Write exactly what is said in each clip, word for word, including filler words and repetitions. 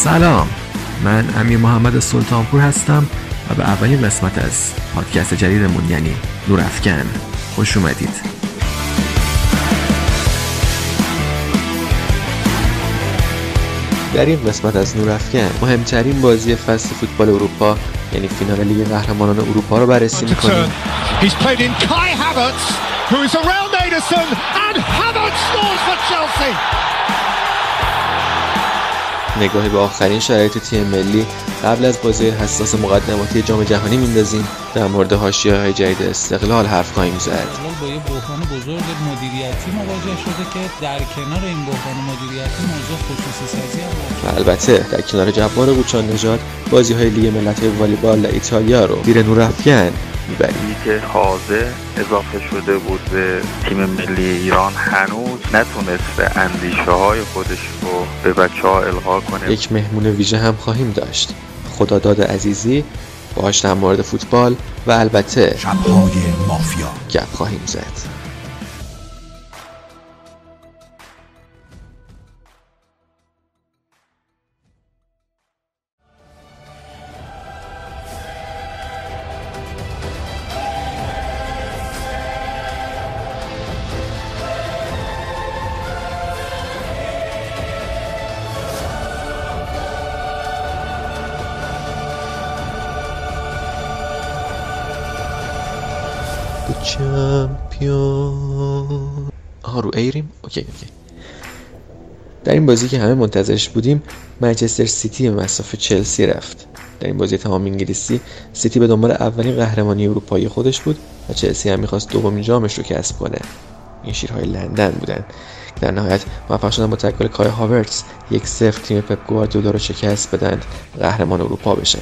سلام، من امیر محمد سلطانپور هستم و به اولین قسمت از پادکست جدیدمون یعنی نورافکن خوش اومدید. در این قسمت از نورافکن مهمترین بازی فصل فوتبال اروپا یعنی فینال لیگ قهرمانان اروپا رو بررسی می‌کنیم. نگاهی به آخرین شرایط تیم ملی قبل از بازی حساس مقدماتی جام جهانی میندازیم. در مورد حاشیه‌های جدید استقلال حرف خواهیم زد. استقلال با یه بحران بزرگ مدیریتی مواجه شده که در کنار این بحران مدیریتی موضوع خصوصی سازی هم و البته در کنار جبار قوچان نژاد بازی‌های لیگ ملت‌های والیبال ایتالیا رو زیر نورافکن میبریم. که تازه اضافه شده بود به تیم ملی ایران هنوز نتونسته اندیشه‌های خودش رو به بچه‌ها القا کنه. یک مهمون ویژه هم خواهیم داشت، خداداد عزیزی، باهاش در مورد فوتبال و البته شب‌های مافیا گپ خواهیم زد. چمپیون آها رو ایریم اوکی اوکی در این بازی که همه منتظرش بودیم منچستر سیتی به مصاف چلسی رفت. در این بازی تمام انگلیسی سیتی به دنبال اولین قهرمانی اروپایی خودش بود و چلسی هم میخواست دومین جامش رو کسب کنه. این شیرهای لندن بودن. در نهایت موفق شدن با تکل کای هاورتز یک صفر تیم پپ گواردیولا رو شکست بدن، قهرمان اروپا بشه.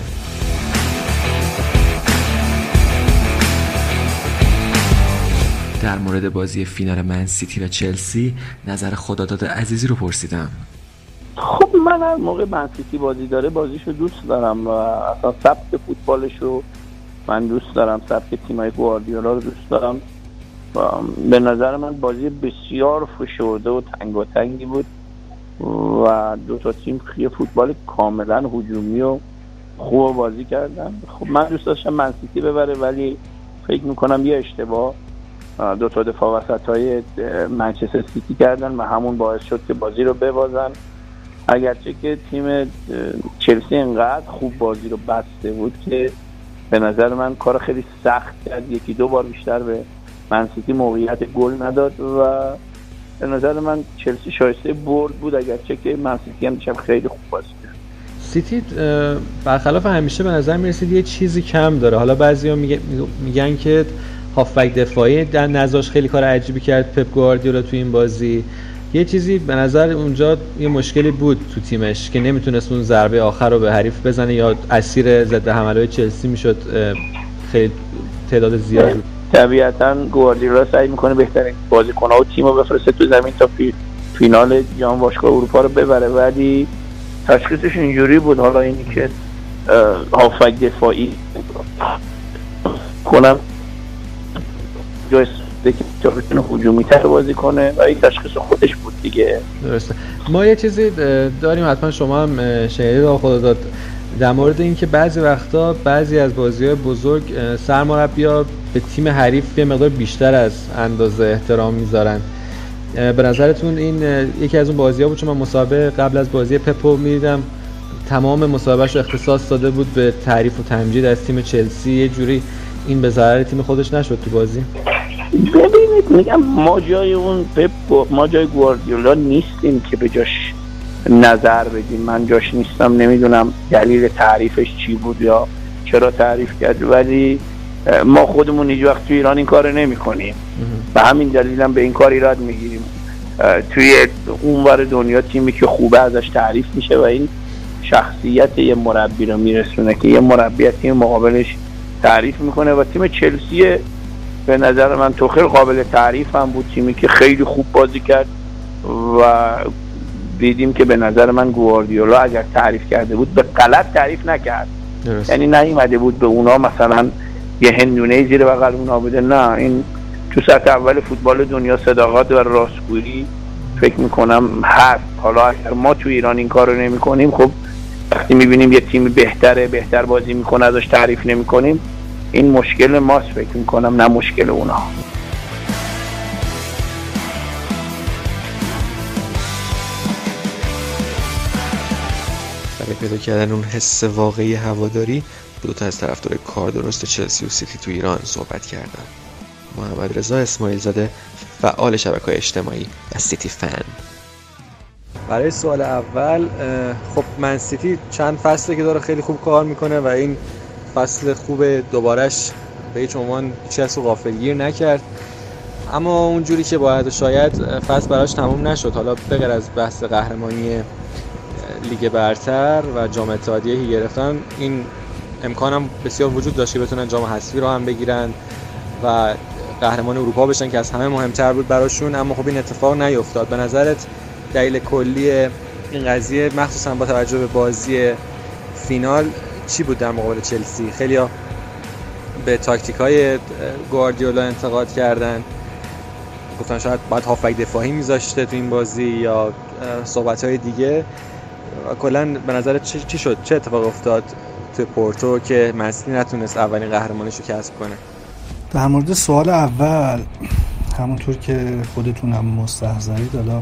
در مورد بازی فینال من سیتی و چلسی نظر خداداد عزیزی رو پرسیدم. خب من هر موقع من سیتی بازی داره بازیشو دوست دارم و اصلا سبک فوتبالشو من دوست دارم، سبک تیمای گواردیولا رو دوست دارم و به نظر من بازی بسیار فشرده و تنگاتنگی بود و دو تا تیم خیلی فوتبال کاملا هجومی و خوب بازی کردن. خب من دوست داشتم من سیتی ببره ولی فکر میکنم یه اشتباه دو تا دفاع وسطای منچستر سیتی کردن و همون باعث شد که بازی رو ببازن. اگرچه که تیم چلسی انقدر خوب بازی رو بسته بود که به نظر من کار خیلی سخت کرد، یکی دو بار بیشتر به من سیتی موقعیت گل نداد و به نظر من چلسی شایسته برد بود، اگرچه که من سیتی هم دیشب خیلی خوب بازی کرد. سیتی برخلاف همیشه به نظر میرسید یه چیزی کم داره. حالا بعضیا میگن که هافبک دفاعی در نظرش خیلی کار عجیبی کرد پپ گواردیولا تو این بازی. یه چیزی به نظر اونجا یه مشکلی بود تو تیمش که نمیتونست اون ضربه آخر رو به حریف بزنه یا اسیر ضد حمله‌های چلسی میشد خیلی تعداد زیادی. طبیعتاً گواردیولا سعی میکنه بهترین بازیکن‌ها و تیمو بفرسته تو زمین تا فی... فینال جام باشگاه اروپا رو ببره، ولی تشخیصش اینجوری بود. حالا اینی که هافبک دفاعی کنم جایست که تا بتونه هجومی تر بازی کنه و این تشخیص خودش بود دیگه. درسته. ما یه چیزی داریم حتما شما هم شنیدید آقا خداداد در مورد این که بعضی وقتا بعضی از بازی‌های بزرگ سرمربی‌ها به تیم حریف یه مقدار بیشتر از اندازه احترام میذارن. به نظرتون این یکی از اون بازی‌ها بود؟ چون من مسابقه قبل از بازی پپو می‌دیدم تمام مسابقه‌اش اختصاص داده بود به تعریف و تمجید از تیم چلسی. یه جوری این به ضرر تیم خودش نشد تو بازی؟ ببینید میگم ما جای اون پپ ما جای گواردیولا نیستیم که به جاش نظر بدیم. من جاش نیستم، نمیدونم دلیل تعریفش چی بود یا چرا تعریف کرد، ولی ما خودمون هیچ وقت توی ایران این کار نمی کنیم و همین دلیل هم به این کار ایراد میگیریم. توی اونور دنیا تیمی که خوبه ازش تعریف میشه و این شخصیت یه مربی رو میرسونه که یه مربی تیم مقابلش تعریف میکنه و تیم چلسی به نظر من توخیل قابل تعریف هم بود، تیمی که خیلی خوب بازی کرد و دیدیم که به نظر من گواردیولا اگر تعریف کرده بود به غلط تعریف نکرد. درست. یعنی نیومده بود به اونا مثلا یه هندونه زیر بغل اونا بده، نه، این تو سطح اول فوتبال دنیا صداقت و راستگویی فکر میکنم هست. حالا اگر ما تو ایران این کار رو نمی کنیم خب وقتی میبینیم یه تیم بهتره بهتر بازی میکنه ازش تعریف نمیکنیم، این مشکل ماست فکر میکنم، نه مشکل اونا. برای پیدا کردن اون حس واقعی هواداری، دو تا از طرفدار کار درست چلسی و سیتی تو ایران صحبت کردم. محمد رضا اسماعیل زاده، فعال شبکه‌های اجتماعی و سیتی فن. برای سوال اول، خب من سیتی چند فصله که داره خیلی خوب کار میکنه و این فصل خوب دوبارش به هیچ عنوان هیچ کس رو غافلگیر نکرد، اما اونجوری که باید شاید فصل براش تموم نشد. حالا بغیر از بحث قهرمانی لیگ برتر و جام اتحادیه که گرفتن، این امکانم بسیار وجود داشت که بتونن جام حذفی رو هم بگیرن و قهرمان اروپا بشن که از همه مهمتر بود براشون، اما خب این اتفاق نیفتاد. به نظرت دلیل کلی این قضیه مخصوصا با توجه به بازی فینال چی بود در مقابل چلسی؟ خیلی‌ها به تاکتیک‌های گواردیولا انتقاد کردن، گفتن شاید باید هافبک دفاعی میذاشته تو این بازی یا صحبت‌های دیگه. کلاً به نظرت چی, چی شد؟ چه اتفاق افتاد تو پورتو که منسیتی نتونست اولین قهرمانیش رو کسب کنه؟ در مورد سوال اول، همونطور که خودتونم مستحضرید، حالا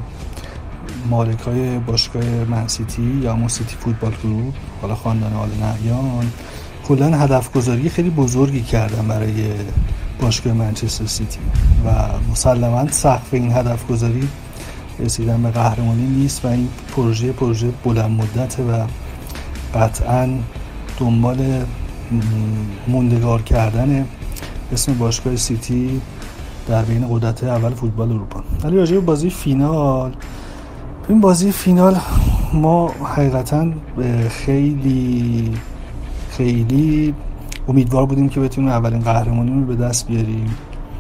مالکای باشگاه منسیتی یا منسیتی فوتبال گروپ، حالا خاندان آل نهیان، کلاً هدف گذاری خیلی بزرگی کردن برای باشگاه منچستر سیتی و مسلماً سقف این هدف گذاری رسیدن به قهرمانی نیست و این پروژه پروژه بلند مدته و قطعاً دنبال موندگار کردن اسم باشگاه سیتی در بین قدرت‌های اول فوتبال اروپا. ولی راجع به بازی فینال، این بازی فینال ما حقیقتاً خیلی خیلی امیدوار بودیم که بتونیم اولین قهرمانی رو به دست بیاریم،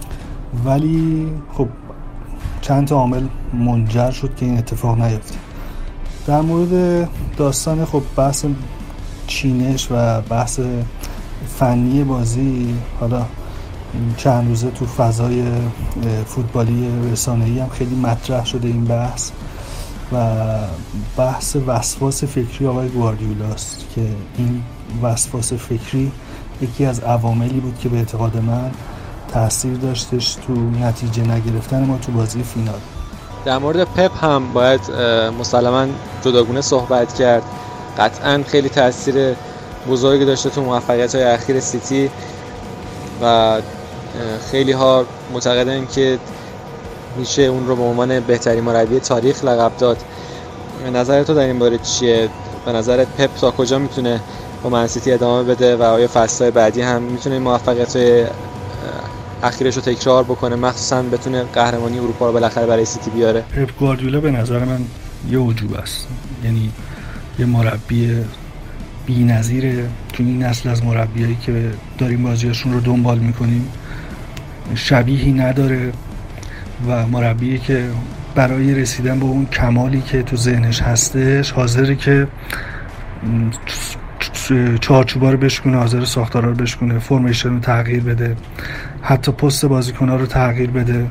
ولی خب چند تا عامل منجر شد که این اتفاق نیفته. در مورد داستان خب بحث چینش و بحث فنی بازی، حالا چند روزه تو فضای فوتبالی رسانه‌ای هم خیلی مطرح شده این بحث و بحث وسواس فکری آقای گواردیولاست که این وسواس فکری یکی از عواملی بود که به اعتقاد من تأثیر داشتش تو نتیجه نگرفتن ما تو بازی فینال. در مورد پپ هم باید مسلماً جداگونه صحبت کرد. قطعاً خیلی تأثیر بزرگی داشته تو موفقیت‌های اخیر سیتی و خیلی ها معتقدن که میشه اون رو به عنوان بهترین مربی تاریخ لقب داد. نظر تو در این باره چیه؟ به نظرت پپ تا کجا میتونه با منسیتی ادامه بده و آیا فصل‌های بعدی هم میتونه موفقیت‌های اخیرش رو تکرار بکنه، مخصوصا بتونه قهرمانی اروپا رو بالاخره برای سیتی بیاره؟ پپ گواردیولا به نظر من یه عجوبه است، یعنی یه مربی بی‌نظیره تو این نسل از مربیایی که داریم بازیاشون رو دنبال میکنیم، شبیهی نداره و مربی که برای رسیدن به اون کمالی که تو ذهنش هستش حاضره که چارچوبا رو بشکنه، حاضر ساختارا رو بشکنه، فرمیشن رو تغییر بده، حتی پست بازیکن‌ها رو تغییر بده،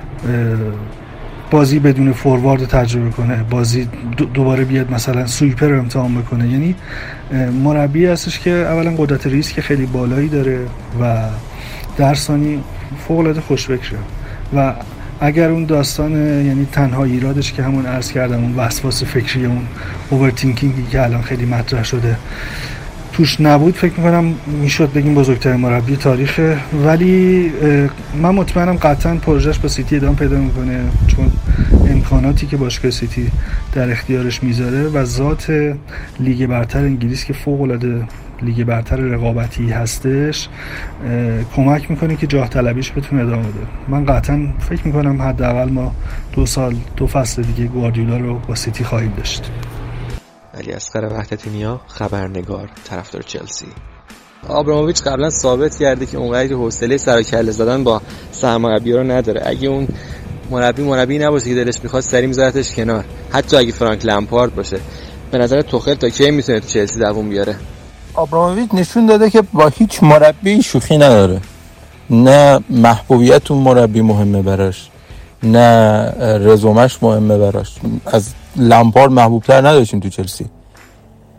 بازی بدون فوروارد رو تجربه کنه، بازی دوباره بیاد مثلا سویپر رو امتحان بکنه. یعنی مربی هستش که اولا قدرت ریسک خیلی بالایی داره و در ثانی فوق‌العاده خوشفکره و اگر اون داستان، یعنی تنها ایرادش که همون عرض کردم، اون وسواس فکری، اون اوورتینکینگی که الان خیلی مطرح شده توش نبود، فکر میکنم میشد بگیم بزرگترین مربی تاریخه. ولی من مطمئنم قطعا پروژهش با سیتی ادامه پیدا میکنه، چون امکاناتی که باشگاه سیتی در اختیارش میذاره و ذات لیگ برتر انگلیس که فوق العاده لیگ برتر رقابتی هستش کمک میکنه که جاه طلبیش بتونه ادامه بده. من قطعا فکر میکنم حداقل ما دو سال دو فصل دیگه گواردیولا رو با سیتی خواهیم داشت. علی اصغر وحدت‌نیا، خبرنگار، طرفدار چلسی. آبراموویچ قبلا ثابت کرده که اونقدر حوصله سر و کله زدن با سرمربی‌ها رو نداره. اگه اون مربی مربی نباشه که دلش می‌خواد سری می‌ذارتش کنار، حتی اگه فرانک لمپارد باشه. به نظر توخل تا کی میتونه تو چلسی دووم بیاره؟ آبراموویچ نشون داده که با هیچ مربی شوخی نداره. نه محبوبیت اون مربی مهمه براش، نه رزومش مهمه براش. از لمپارد محبوبتر نداشتیم تو چلسی.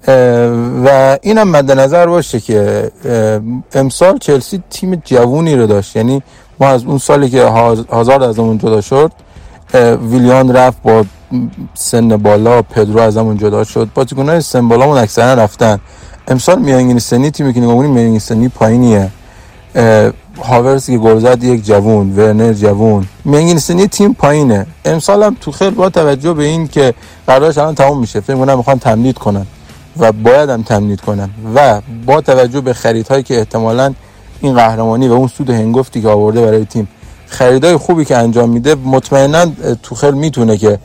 و اینم مد نظر باشه که امسال چلسی تیم جوونی رو داشت. یعنی ما از اون سالی که هازارد از اون جدا شد، ویلیان رفت با سن بالا، پدرو از اون جدا شد، بازیکن‌های سن بالامون اکثرا رفتن. امسال میانگین سنی تیمی که نگاه کنیم میانگین سنی پایینیه. هاورز که گل زد یک جوون، ورنر جوون، میانگین سنی تیم پایینه. امسال هم توخیل با توجه به این که قراردادش الان تموم میشه، فکر کنم میخوان تمدید کنن و باید هم تمدید کنن و با توجه به خریدهایی که احتمالاً این قهرمانی و اون سود هنگفتی که آورده برای تیم، خریدای خوبی که انجام میده، مطمئناً توخیل میتونه که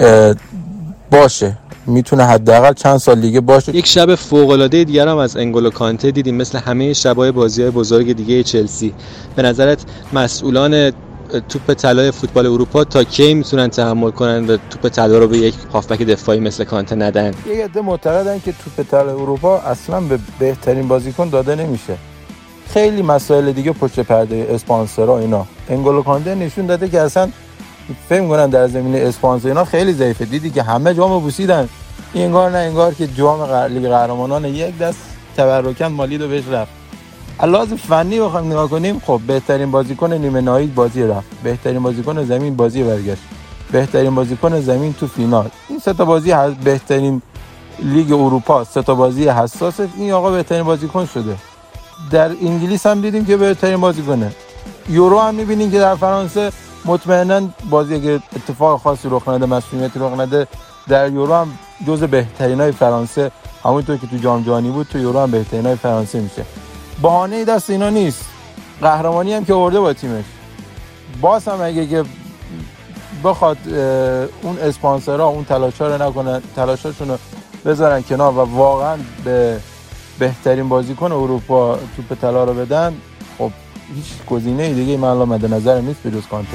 باشه، میتونه حداقل چند سال دیگه باشه. یک شب فوق العاده دیگر هم از انگولو کانته دیدیم، مثل همه شبای بازی‌های بزرگ دیگه چلسی. به نظرت مسئولان توپ طلای فوتبال اروپا تا کی میتونن تحمل کنن و توپ طلا رو به یک هافبک دفاعی مثل کانته ندن؟ یه عده معتقدن که توپ طلای اروپا اصلا به بهترین بازیکن داده نمیشه. خیلی مسائل دیگه پشت پرده اسپانسرها اینا. انگولو کانته نشون داده که اصلا فکر می‌کنن در زمینه اسپانسر اینا خیلی ضعیفه. دیدی که همه جامو بوسیدن، انگار نه انگار که جام لیگ قهرمانان یک دست تبرکاً مالی رو بهش رفت. علاوه فنی بخوایم نگاه کنیم، خب بهترین بازیکن نیمه نهایی بازی رفت، بهترین بازیکن زمین بازی برگشت، بهترین بازیکن زمین تو فینال. این سه تا بازی بهترین لیگ اروپا، سه تا بازی حساس، این آقا بهترین بازیکن شده. در انگلیس هم دیدیم که بهترین بازیکنه. یورو هم می‌بینیم که در فرانسه مطمئناً بازی که اتفاق خاصی رخ نده، مسئولیتی رخ نده، در یورو هم جزو بهترینای فرانسه، همونطور که تو جام جهانی بود تو یورو هم بهترینای فرانسه میشه. بهانه‌ای دست اینا نیست. قهرمانی هم که آورده با تیمش. باز هم اگه که بخواد اون اسپانسرها اون تلاشا رو نکنن، تلاشاشون رو بذارن کنار و واقعا به بهترین بازیکن اروپا توپ طلا رو بدن، خب هیچ گزینه دیگه من الان مد نظرم نیست بجز کانته.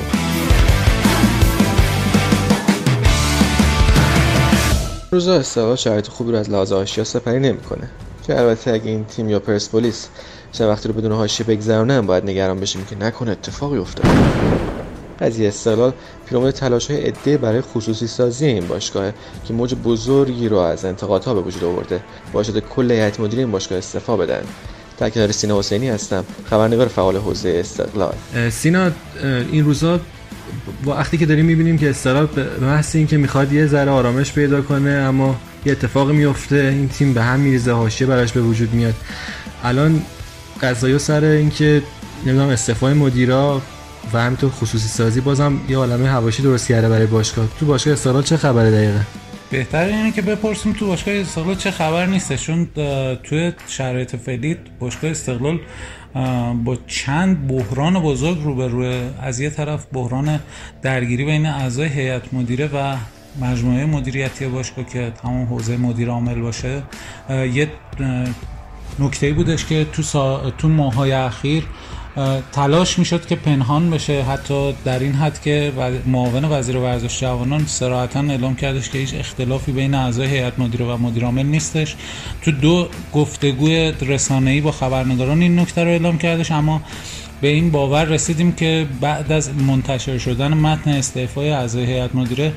روزا استقلال شرایط خوبی رو از لحاظ آشیا سپری نمی‌کنه. که البته اگه این تیم یا پرسپولیس چه وقتی رو بدون حاشیه بگذرونه هم باید نگران بشیم که نکنه اتفاقی افتاده. قضیه استقلال پیرامون تلاش‌های عده برای خصوصی سازی این باشگاه که موج بزرگی رو از انتقادها به وجود آورده، باعث شده کل هیئت مدیره این باشگاه استعفا بدن. در کنار سینا حسینی هستم، خبرنگار فعال حوزه استقلال. سینا، این روزا وقتی که داریم می‌بینیم که استقلال به محض اینکه می‌خواد یه ذره آرامش پیدا کنه، اما یه اتفاقی میفته، این تیم به هم میریزه، حاشیه براش به وجود میاد. الان قضایا سر اینکه نمیدونم استعفای مدیرا و همینطور خصوصی سازی بازم یه عالمه حواشی درست کرده برای باشگاه. تو باشگاه استقلال چه خبره دقیقاً؟ بهتره اینه که بپرسیم تو باشگاه استقلال چه خبر نیست، چون توی شرایط فعلی باشگاه استقلال با چند بحران بزرگ روبروه. از یه طرف بحران درگیری بین اعضای هیئت مدیره و مجموعه مدیریتی باشگاه که همون حوزه مدیر عامل باشه. یه نکته‌ای بودش که تو سا... تو ماه‌های اخیر تلاش میشد که پنهان بشه، حتی در این حد که معاون وزیر ورزش جوانان صراحتاً اعلام کردش که هیچ اختلافی بین اعضای هیئت مدیره و مدیر عامل نیستش. تو دو گفتگوی رسانه‌ای با خبرنگاران این نکته رو اعلام کردش، اما به این باور رسیدیم که بعد از منتشر شدن متن استعفای اعضای هیئت مدیره،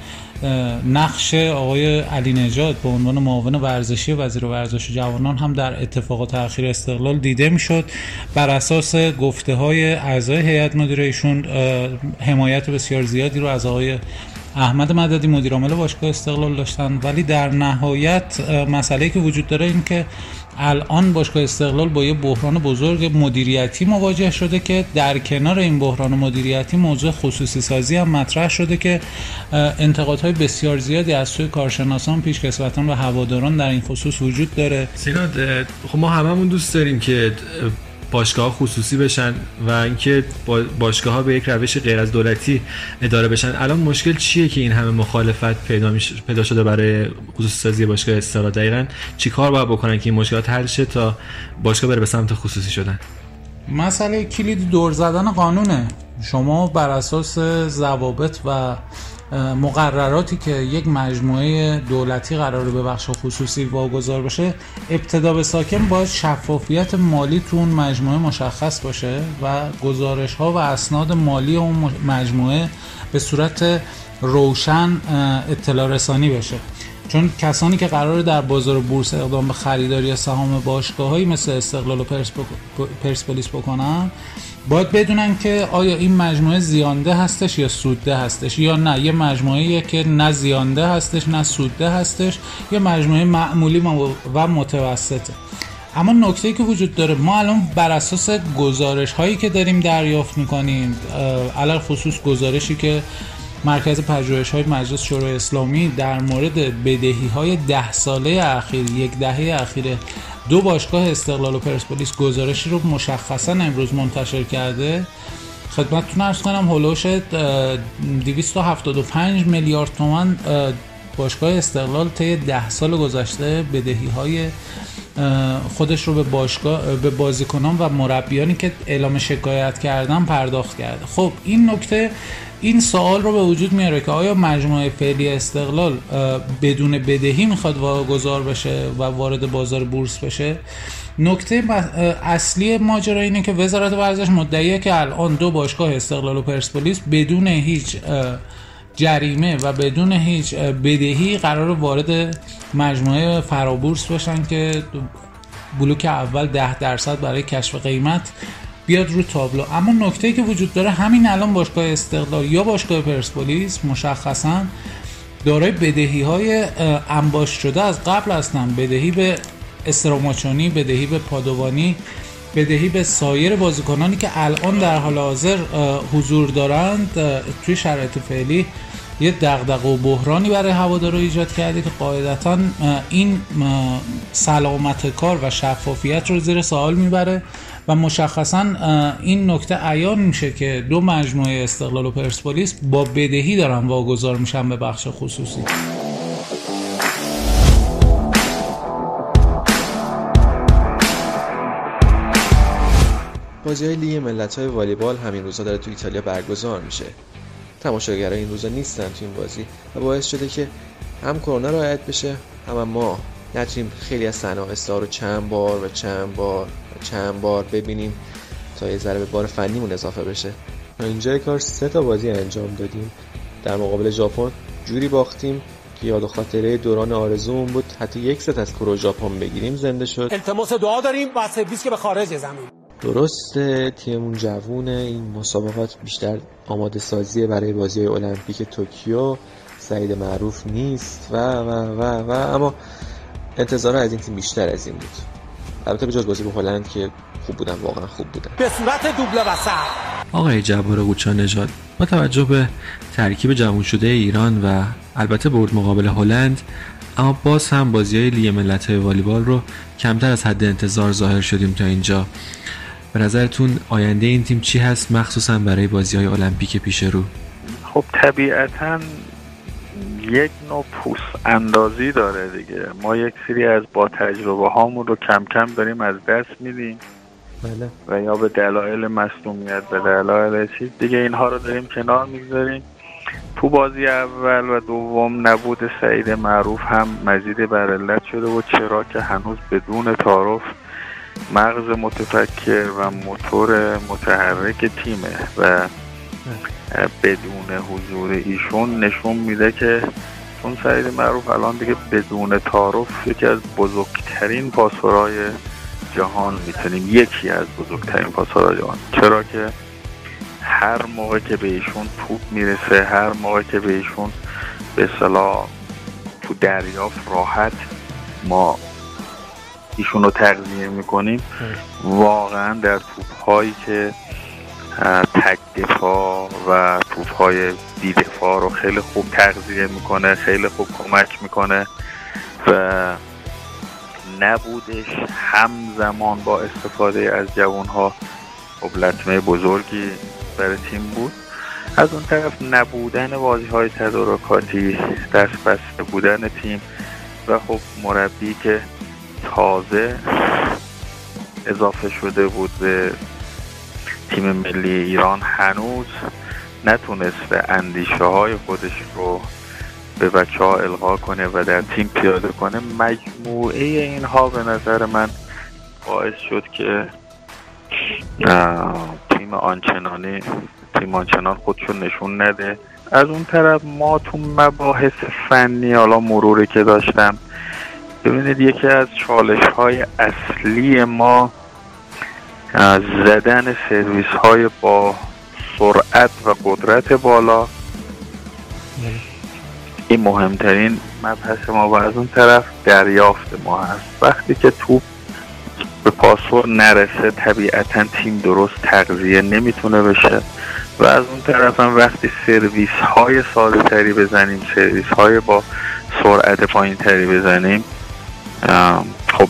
نقش آقای علی نژاد به عنوان معاون ورزشی وزیر ورزش جوانان هم در اتفاقات اخیر استقلال دیده میشد. بر اساس گفته‌های اعضای هیئت مدیره ایشون حمایت بسیار زیادی رو از آقای احمد مددی مدیر عامل باشگاه استقلال داشتن، ولی در نهایت مسئله‌ای که وجود داره این که الان باشگاه استقلال با یه بحران بزرگ مدیریتی مواجه شده که در کنار این بحران مدیریتی موضوع خصوصی سازی هم مطرح شده که انتقادهای بسیار زیادی از سوی کارشناسان، پیشکسوتان و هواداران در این خصوص وجود داره. سینا، خب ما هممون دوست داریم که باشگاه‌ها خصوصی بشن و اینکه باشگاه‌ها به یک روش غیر از دولتی اداره بشن. الان مشکل چیه که این همه مخالفت پیدا میشه پیدا شده برای خصوصی سازی باشگاه استقلال؟ دقیقاً چیکار باید بکنن که این مشکلات حل شه تا باشگاه بره به سمت خصوصی شدن؟ مسئله کلید دور زدن قانونه. شما بر اساس ضوابط و مقرراتی که یک مجموعه دولتی قراره به بخش خصوصی واگذار بشه، ابتدا به ساکن باید شفافیت مالی تو اون مجموعه مشخص باشه و گزارش ها و اسناد مالی اون مجموعه به صورت روشن اطلاع رسانی بشه. چون کسانی که قراره در بازار بورس اقدام به خریداری سهام باشگاه‌هایی مثل استقلال و پرسپولیس بکنن، باید بدونن که آیا این مجموعه زیانده هستش یا سودده هستش، یا نه یه مجموعه‌ایه که نه زیانده هستش نه سودده هستش، یه مجموعه معمولی و متوسطه. اما نکته‌ای که وجود داره، ما الان بر اساس گزارش هایی که داریم دریافت میکنیم، علل خصوص گزارشی که مرکز پژوهش‌های مجلس شورای اسلامی در مورد بدهی‌های ده ساله اخیر، یک دهه اخیر دو باشگاه استقلال و پرسپولیس گزارشی رو مشخصا امروز منتشر کرده، خدمتتون عرض کنم هولوش دویست و هفتاد و پنج میلیارد تومان باشگاه استقلال طی ده سال گذشته بدهی‌های خودش رو به باشگاه، به بازیکنان و مربیانی که اعلام شکایت کردن پرداخت کرده. خب این نکته این سوال رو به وجود میاره که آیا مجموعه فعلی استقلال بدون بدهی میخواد واگذار بشه و وارد بازار بورس بشه؟ نکته اصلی ماجرا اینه که وزارت ورزش مدعیه که الان دو باشگاه استقلال و پرسپولیس بدون هیچ جریمه و بدون هیچ بدهی قرار وارد مجموعه فرابورس بشن که بلوک اول ده درصد برای کشف قیمت بیاد رو تابلو. اما نکته‌ای که وجود داره، همین الان باشگاه استقلال یا باشگاه پرسپولیس مشخصاً دارای بدهی‌های انباشت شده از قبل هستن، بدهی به استراماچونی، بدهی به پادوانی، بدهی به سایر بازیکنانی که الان در حال حاضر حضور دارند. توی شرایط فعلی یه دغدغه و بحرانی برای هوادارا ایجاد کرده که قاعدتاً این سلامت کار و شفافیت رو زیر سوال میبره و مشخصاً این نکته عیان میشه که دو مجموعه استقلال و پرسپولیس با بدهی دارن واگذار میشن به بخش خصوصی. بازی‌های لیگ ملت‌های والیبال همین روزا داره تو ایتالیا برگزار میشه. تماشاگرها این روزا نیستن تو این بازی و باعث شده که هم کرونا رعایت بشه، هم ما نتونیم خیلی از صحنه‌ها رو چند بار و چند بار و چند بار ببینیم تا یه ذره به بار فنیمون اضافه بشه. ما اینجای کار سه تا بازی انجام دادیم. در مقابل ژاپن جوری باختیم که یاد و خاطره دوران آرزومون بود حتی یک ست از کرو ژاپن بگیریم زنده شد. التماس دعا داریم و سرویس که به خارج زمین. درسته تیممون جوونه، این مسابقات بیشتر آماده سازیه برای بازی‌های المپیک توکیو، سعید معروف نیست و و و و اما انتظارها از این تیم بیشتر از این بود. البته به جز بازی با هلند که خوب بودن، واقعا خوب بودن. به صورت دوبله وسط. آقای جبار قوچان نژاد، با توجه به ترکیب جوان شده ایران و البته برد مقابل هلند، اما باز هم بازی‌های لیگ ملت‌های والیبال رو کمتر از حد انتظار ظاهر شدیم تا اینجا. به نظرتون آینده این تیم چی هست، مخصوصا برای بازی‌های المپیک پیش رو؟ خب طبیعتاً یک نوع پوست اندازی داره دیگه. ما یک سری از با تجربه هامون رو کم کم داریم از دست میدیم. بله. و یا به دلایل مصدومیت، به دلایل چیز دیگه اینها رو داریم کنار میگذاریم. تو بازی اول و دوم نبود سعید معروف هم مزید بر علت شده و چرا که هنوز بدون تعارف مغز متفکر و موتور متحرک تیمه و بدون حضور ایشون نشون میده که چون سعید معروف الان دیگه بدون تعارف یکی از بزرگترین پاسورهای جهان میتونیم یکی از بزرگترین پاسورهای جهان، چرا که هر موقع که به ایشون توپ میرسه، هر موقع که به ایشون به اصطلاح تو دریافت راحت ما ایشون رو تغذیه میکنیم، واقعا در توپ‌هایی که تک دفاع و توپ‌های بی دفاع رو خیلی خوب تغذیه میکنه، خیلی خوب کمک میکنه و نبودش همزمان با استفاده از جوانها خب لطمه بزرگی برای تیم بود. از اون طرف نبودن بازی‌های تدارکاتی، دست بسته بودن تیم و خب مربی که تازه اضافه شده بود به تیم ملی ایران هنوز نتونسته اندیشه های خودش رو به بچه ها القا کنه و در تیم پیاده کنه. مجموعه اینها به نظر من باعث شد که تیم آنچنانی تیم آنچنان خودشون نشون نده از اون طرف ما تو مباحث فنی، حالا مروری که داشتم، ببینید یکی از چالش های اصلی ما زدن سرویس های با سرعت و قدرت بالا، این مهمترین مبحث ما. و از اون طرف دریافت ما هست. وقتی که توپ به پاسور نرسه طبیعتا تیم درست تغذیه نمیتونه بشه. و از اون طرف هم وقتی سرویس های ساده تری بزنیم، سرویس های با سرعت پایین تری بزنیم، خب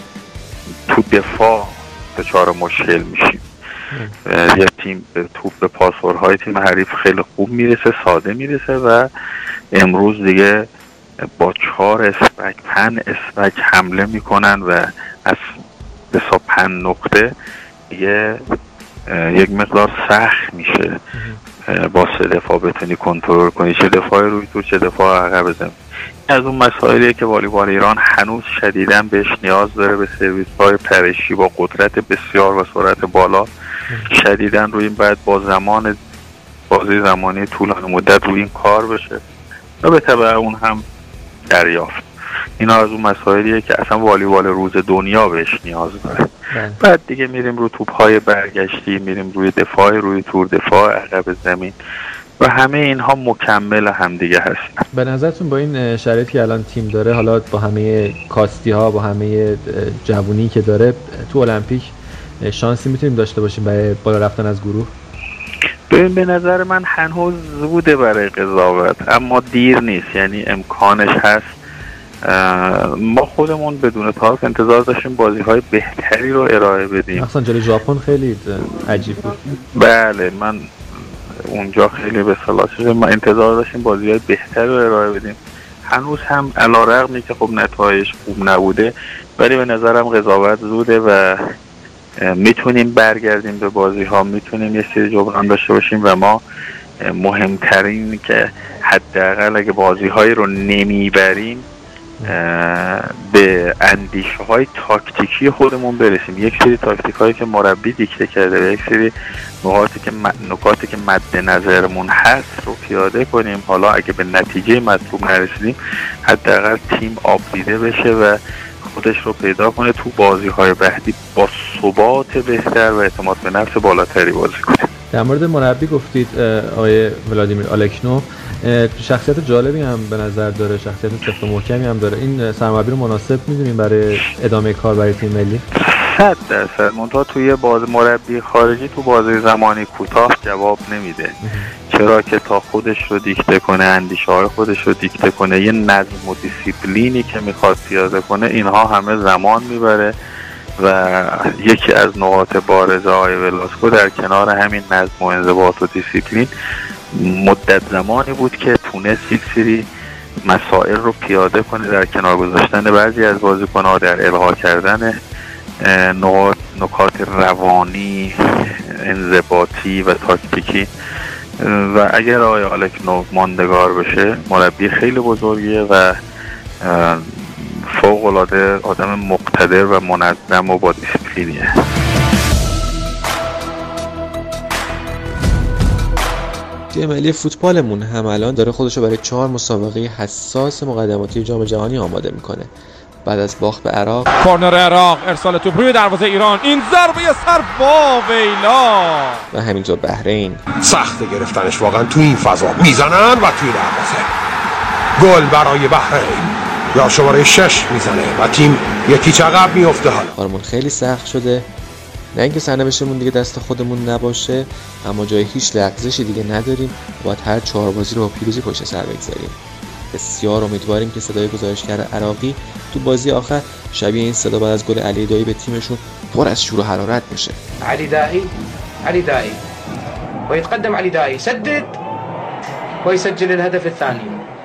تو دفاع دچار مشکل میشیم. یه تیم به توپ به پاسورهای تیم حریف خیلی خوب میرسه، ساده میرسه و امروز دیگه با چهار اسپک پن اسپک حمله میکنن و از حساب پن نقطه یه یک مقدار سخت میشه با سه دفاع بتونی کنترل کنی، چه دفاع روی تو چه دفاع عقب زمین. از اون مسائلیه که والیبال ایران هنوز شدیداً بهش نیاز داره، به سرویس های پرشی با قدرت بسیار و سرعت بالا شدیداً روی این باید با زمان بازی زمانی طولانی مدت روی این کار بشه و به تبع اون هم دریافت. اینا از اون مسائلیه که اصلا والیبال روز دنیا بهش نیاز داره. بعد دیگه میریم رو توپ‌های برگشتی، میریم روی دفاع روی تور، دفاع عقب زمین و همه اینها مکمل هم دیگه هستن. به نظرتون با این شرایطی که الان تیم داره، حالا با همه کاستی ها، با همه جوونی که داره، تو المپیک شانسی میتونیم داشته باشیم برای بالا رفتن از گروه؟ ببین به نظر من هنوز زوده برای قضاوت، اما دیر نیست، یعنی امکانش هست. ما خودمون بدون تعارف انتظار داشتیم بازی‌های بهتری رو ارائه بدیم. مثلا جلوی ژاپن خیلی عجیب بود. بله، من اونجا خیلی به اصطلاح شده ما انتظار داشتیم بازی‌های بهتری رو ارائه بدیم. هنوز هم علی‌رغمی که خب نتایج خوب نبوده، ولی به نظرم قضاوت زوده و میتونیم برگردیم به بازی‌ها، میتونیم یه سری جبران داشته باشیم و ما مهمترین که حداقل اگه بازی‌هایی رو نمیبریم به اندیشه های تاکتیکی خودمون برسیم. یک سری تاکتیک هایی که مربی دیکته کرده و یک سری نکاتی که نکاتی که مد نظرمون هست رو پیاده کنیم. حالا اگه به نتیجه مطلوب نرسیدیم حداقل تیم آب دیده بشه و خودش رو پیدا کنه تو بازی های بعدی با ثبات بهتر و اعتماد به نفس بالاتری بازی کنه. در مورد مربی گفتید آقای ولادیمیر آلکنو، شخصیت جالبی هم به نظر داره، شخصیت سفت و محکمی هم داره. این سرمربی رو مناسب می‌دونیم برای ادامه کار برای تیم ملی؟ صد درصد. منتها توی باز مربی خارجی تو بازی زمانی کوتاه جواب نمیده. چرا که تا خودش رو دیکته کنه، اندیشه‌های خودش رو دیکته کنه، یه نظم و دیسیپلینی که میخواد پیاده کنه، اینها همه زمان میبره و یکی از نقاط بارز آقای ولاسکو در کنار همین نظم و انضباط و دیسیپلین مدت زمانی بود که تونست یک سری مسائل رو پیاده کنه در کنار گذاشتن بعضی از بازیکن‌ها، در الغا کردن نقاط نکات روانی، انضباطی و تاکتیکی. و اگر آقای آلکنو ماندگار بشه، مربی خیلی بزرگیه و فوق‌العاده آدم مقتدر و منظم و با دیسیپلینیه. تیم ملی فوتبالمون هم الان داره خودشو برای چهار مسابقه حساس مقدماتی جام جهانی آماده میکنه. بعد از باخت به عراق، کورنر عراق، ارسال توپ روی دروازه ایران، این ضربه سر با ویلا و همینطور بحرین. سخت گرفتنش واقعا تو این فضا، میزنن و توی دروازه گل برای بحرین، یا شماره شش میزنه و تیم یکی چقب میفته. حالا کارمون خیلی سخت شده، نه اینکه سرنوشتمون دیگه دست خودمون نباشه، اما جای هیچ لغزشی دیگه نداریم و باید هر چهار بازی رو با پیروزی پشت سر بگذاریم. بسیار امیدواریم که صدای گزارشگر عراقی تو بازی آخر شبیه این صدا بعد از گل علی دایی به تیمشون پر از شور و حرارت باشه. علی دایی، علی دایی ويتقدم علي داعي، يسدد ويسجل الهدف الثاني.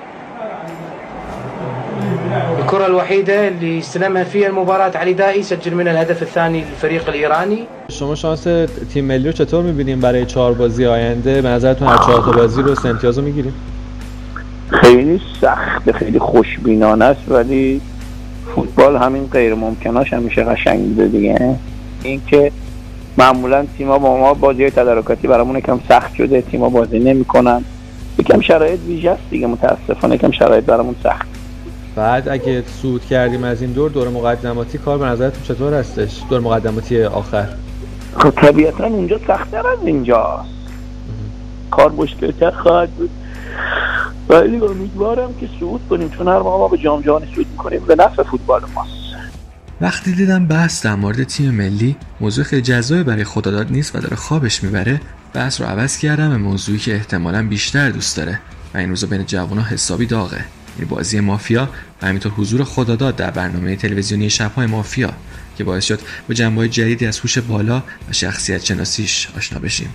الكرة الوحيدة اللي استلمها فيها المباراة علي داعي، سجل منها الهدف الثاني للفريق الإيراني. شما شانس تیم ملی رو چطور می‌بینیم برای چهار بازی آینده؟ به نظرتون هر چهار تا بازی رو سه امتیاز رو می‌گیریم؟ خیلی سخت، خیلی خوشبینانه است، ولی فوتبال همین غیر ممکناش همیشه قشنگ بوده دیگه. این که معمولا تیم‌ها با ما بازی تدارکاتی برامون یکم سخت شده، تیم‌ها بازی نمی‌کنن یکم شرایط ویژه است دیگه، متاسفانه یکم شرایط برامون سخت. بعد اگه صعود کردیم از این دور، دور مقدماتی کار به نظرتون چطور هستش؟ دور مقدماتی آخر خب طبیعتا اونجا سخت‌تر از اینجاست، کار مشکل‌تر خواهد بود، ولی امیدوارم که صعود کنیم، چون هر ما به جام جهانی صعود می‌کنیم به نفع فوتبال ماست. وقتی دیدم بحث در مورد تیم ملی موضوع خیلی جذابی برای خداداد نیست و داره خوابش میبره، بحث رو عوض کردم به موضوعی که احتمالاً بیشتر دوست داره و این روزا بین جوونا حسابی داغه، یعنی بازی مافیا و همینطور حضور خداداد در برنامه تلویزیونی شب‌های مافیا که باعث شد با جنبه‌های جدیدی از هوش بالا و شخصیت شناسیش آشنا بشیم.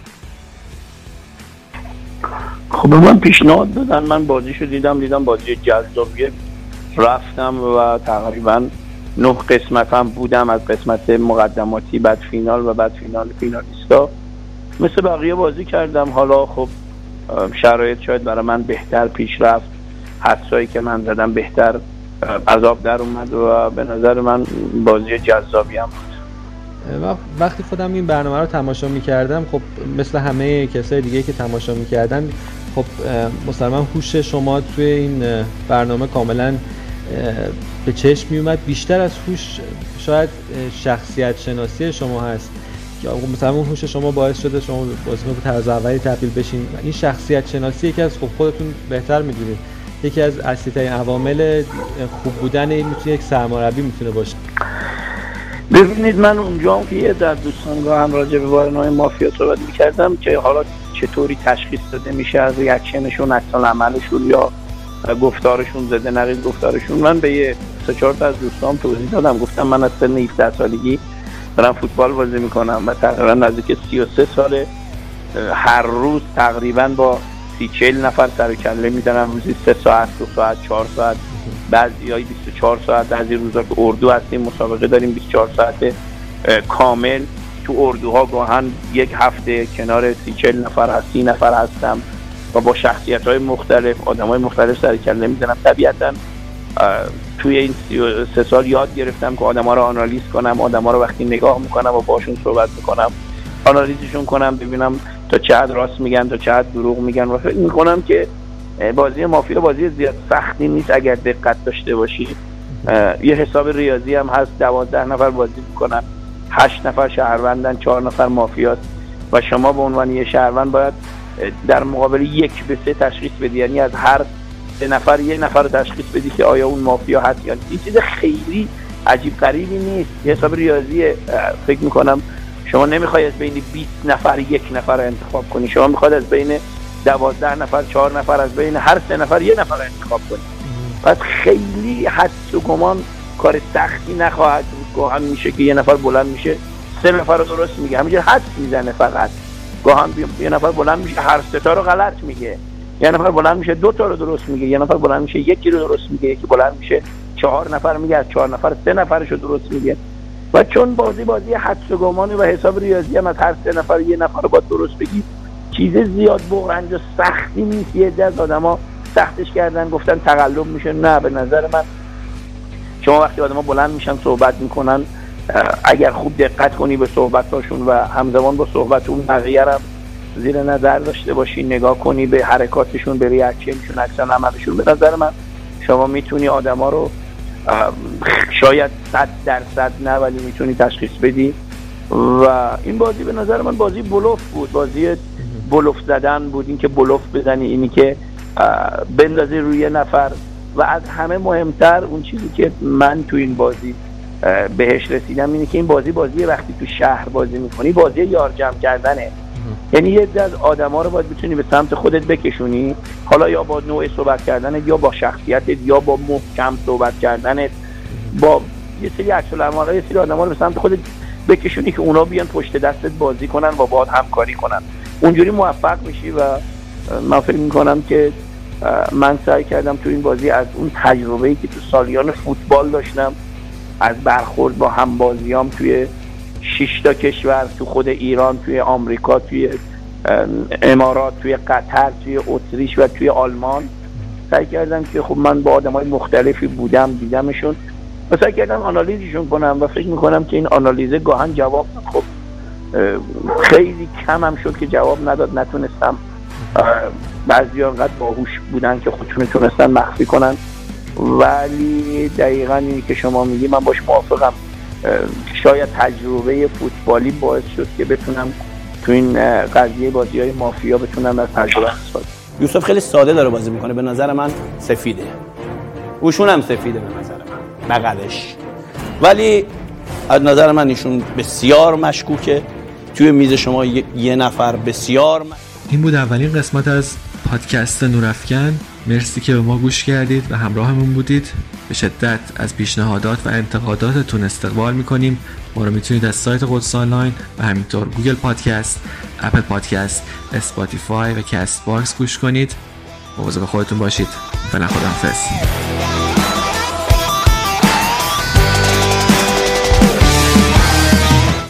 خب من پیشنهاد دادن، من بازیشو دیدم دیدم بازی جذابیه، رفتم و تقریبا نه قسمت هم بودم، از قسمت مقدماتی بعد فینال و بعد فینال فینالیستا، مثل بقیه بازی کردم. حالا خب شرایط شاید برای من بهتر پیش رفت، حدسایی که من زدم بهتر عذاب در اومد و به نظر من بازی جذابی هم بود. وقتی خودم این برنامه رو تماشا می‌کردم، خب مثل همه کسای دیگه که تماشا می‌کردن، خب مسلماً هوش شما توی این برنامه کاملاً به چشم میومد، بیشتر از هوش شاید شخصیت شناسی شما هست که مثلا هوش شما باعث شده شما بازیکن به طرز اولی تبدیل بشین. این شخصیت شناسی یکی از، خب خودتون بهتر میدونید، یکی از اصلی‌ترین عوامل خوب بودن این میتونه یک سرمربی میتونه باشه. ببینید من اونجا که یه در دوستانگاه هم راجع به برنامه مافیا صحبت می‌کردم که حالا چطوری تشخیص داده میشه از ریاکشنشون، عکس‌العمل عملشون یا گفتارشون، زده نقیض گفتارشون. من به یه سه چهار تا از دوستام توضیح دادم، گفتم من از سن هفده سالگی دارم فوتبال بازی میکنم و تقریبا نزدیک سی و سه ساله هر روز تقریبا با سی چهل نفر سر و کله میزنم، روزی سه ساعت، دو ساعت، چهار ساعت، بعضیایی بیست و چهار ساعت، بعضی روزا که اردو هستیم مسابقه داریم بیست و چهار ساعت کامل تو اردوها، گاهن یک هفته کنار سی چهل نفر هست، سی نفر هستم و با شخصیت‌های مختلف، آدم‌های مختلف سر کله میزنم. طبیعتاً توی این سی و سه سال یاد گرفتم که آدم‌ها رو آنالیز کنم، آدم‌ها رو وقتی نگاه میکنم و باشون صحبت میکنم آنالیزشون کنم، ببینم تا چه حد راست میگن تا چه حد دروغ میگن و فکر میکنم که بازی مافیا بازی زیاد سختی نیست اگر دقت داشته باشی. یه حساب ریاضی هم هست، دوازده نفر بازی میکنن، هشت نفر شهروندن، چهار نفر مافیاست و شما به عنوان یه شهروند باید در مقابل یک به سه تشخیص بدی، یعنی از هر سه نفر یک نفر رو تشخیص بدی که آیا اون مافیا هست یا نیست. این چیز خیلی عجیب غریبی نیست، یه حساب ریاضیه. فکر میکنم شما نمیخوای از بین بیست نفر یک نفر رو انتخاب کنی، شما میخواد از بین دوازده نفر چهار نفر، از بین هر سه نفر یک نفر رو انتخاب کنی. پس خیلی حدس و گمان کار سختی نخواهد بود. گاهن میشه که یه نفر بلند میشه سه نفر رو درست میگه، همینجور حدس میزنه فقط. گاهن یه نفر بلند میشه هر سه تا رو غلط میگه، یه نفر بلند میشه دو تا رو درست میگه، یه نفر بلند میشه یکی رو درست میگه، یکی بلند میشه چهار نفر میگه، از چهار نفر سه نفرش رو درست میگه. و چون بازی بازی حدس و گمان و حساب ریاضی هم از هر سه نفر یه نفر رو باید درست بگی، چیز زیاد بغرنج و سختی نیست. یه از آدما سختش کردن گفتن تقلب میشه، نه به نظر من شما وقتی آدما بلند میشن صحبت میکنن، اگر خوب دقت کنی به صحبتاشون و همزمان با صحبت اون بقیه هم زیر نظر داشته باشی، نگاه کنی به حرکاتشون، به ریاکشنشون، عکس‌العمل عملشون، به نظر من شما میتونی آدما رو شاید صد درصد نه ولی میتونی تشخیص بدی. و این بازی به نظر من بازی بلوف بود، بازی بلوف زدن بود، این که بلوف بزنی، اینی که بندازی روی نفر. و از همه مهمتر اون چیزی که من تو این بازی بهش رسیدم اینه که این بازی بازی وقتی تو شهر بازی میکنی بازی یار جمع کردنه. یعنی یه عده از آدما رو باید بتونی به سمت خودت بکشونی، حالا یا با نوع صحبت کردنت یا با شخصیتت یا با محکم صحبت کردنت، با یه سری عکس‌العمل‌ها یه سری آدما رو به سمت خودت بکشونی که اونا بیان پشت دستت بازی کنن و باهات همکاری کنن. اونجوری موفق میشی و من فکر میکنم که من سعی کردم تو این بازی از اون تجربه‌ای که تو سالیان فوتبال داشتم، از برخورد با همبازیام توی شش تا کشور، تو خود ایران، توی آمریکا، توی امارات، توی قطر، توی اتریش و توی آلمان، سعی کردم که خب من با آدمای مختلفی بودم، دیدمشون و سعی کردم آنالیزشون کنم و فکر میکنم که این آنالیزه گاهن جواب خب خیلی کم هم شد که جواب نداد، نتونستم بعضی انقدر باهوش بودن که خودشون تونستن مخفی کنن. ولی دقیقاً اینی که شما میگی من باش موافقم. شاید تجربه فوتبالی باعث شد که بتونم تو این قضیه بازی‌های مافیا بتونم از تجربه استفاده. یوسف خیلی ساده داره بازی میکنه، به نظر من سفیده، اوشون هم سفیده به نظر من بغلش، ولی از نظر من ایشون بسیار مشکوکه. توی میز شما یه نفر بسیار م... این بود اولین قسمت از پادکست نورافکن. مرسی که به ما گوش کردید و همراهمون بودید. به شدت از پیشنهادات و انتقاداتتون استقبال میکنیم. ما رو میتونید از سایت قدس آنلاین و همینطور گوگل پادکست، اپل پادکست، اسپاتیفای و کست باکس گوش کنید. مواظب خودتون باشید. فعلا خداحافظ.